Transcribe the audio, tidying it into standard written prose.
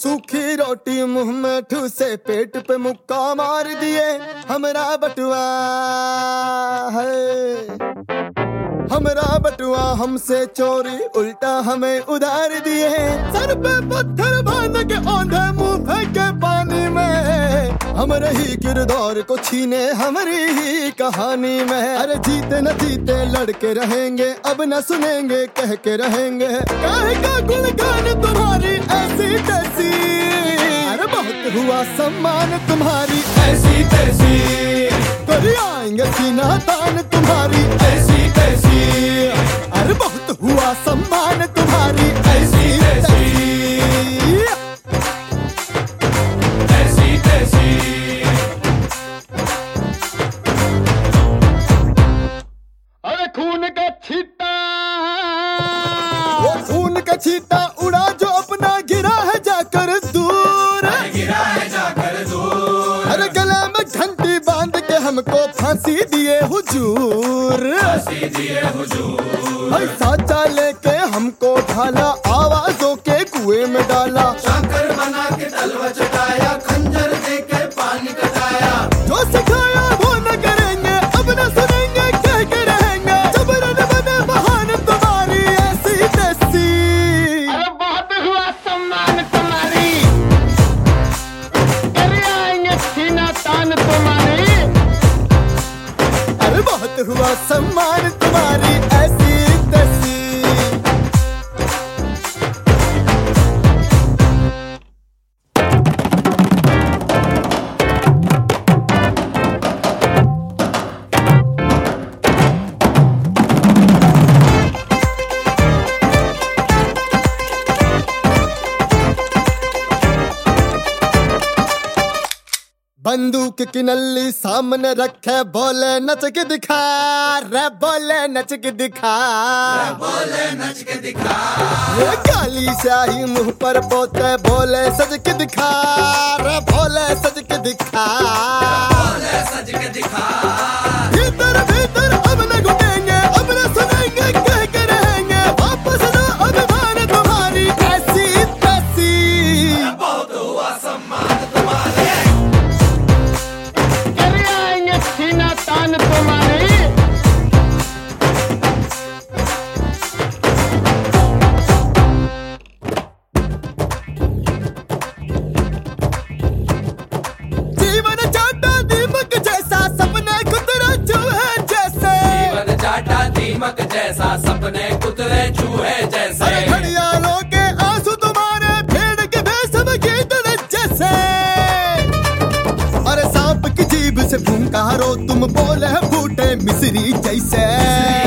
सूखी रोटी मुंह में ठूसे, पेट पे मुक्का मार दिए हमरा बटुआ है। हमरा बटुआ हमसे चोरी, उल्टा हमें उधार दिए। सर पे पत्थर बांध के औंधे मुंह फेंके पानी में, हमरे ही किरदार को छीने हमारी ही कहानी में। अरे जीते न जीते लड़के रहेंगे, अब न सुनेंगे कह के रहेंगे। कहेगा गुणगान तुम्हारी ऐसी तैसी, अरे बहुत हुआ सम्मान तुम्हारी ऐसी तैसी। कभी आएंगे सीना तान तुम्हारी ऐसी तैसी, अरे बहुत हुआ सम्मान तुम्हारी ऐसी तैसी। ऐसी तैसी अरे खून का छींटा, वो खून का छींटा उड़ा जो अपना गिरा है जाकर दूर, गिरा है जाकर दूर। अरे गले में घंटी बांध के हमको फांसी दिए हुजूर, फांसी दिए हुजूर। साचा लेके हमको ढाला, आवाजों के कुएं में डाला। शाकर बना के तलवा चटाया, खंजर दे के पानी कटाया। जो सिखाया वो न करेंगे, अब न सुनेंगे कह के रहेंगे। जबरन बने बहान तुम्हारी ऐसी तैसी, अरे बहुत हुआ सम्मान तुम्हारी, अरे आएंगे सीना तान तुम्हारी। अरे बहुत हुआ सम्मान तुम्हारी ऐसी तैसी। बंदूक की नल्ली सामने रखे, बोले नच के दिखा रे, बोले नच के दिखा, बोले नच के दिखा। ये काली स्याही मुंह पर पोते, बोले सज के दिखा रे, बोले सज के दिखा, बोले सज के दिखा। भीतर भीतर अब न घुटेंगे, अब न सुनेंगे कह के रहेंगे। वापस ना अभिमान तुम्हारी ऐसी तैसी, बहुत हुआ सम्मान तुम्हारे, अरे आएंगे सीना तान तुम्हारी। जीवन चाटा दीमक जैसा, सपने कुतरे चूहे जैसे। जीवन चाटा दीमक जैसा, सपने कुतरे चूहे जैसे। अरे घड़ियालों के आंसू तुम्हारे, भेड़ के भेष में गीदड़ जैसे। अरे सांप की जीभ से फुंकारो तुम, बोले फूटे मिस्री जैसे।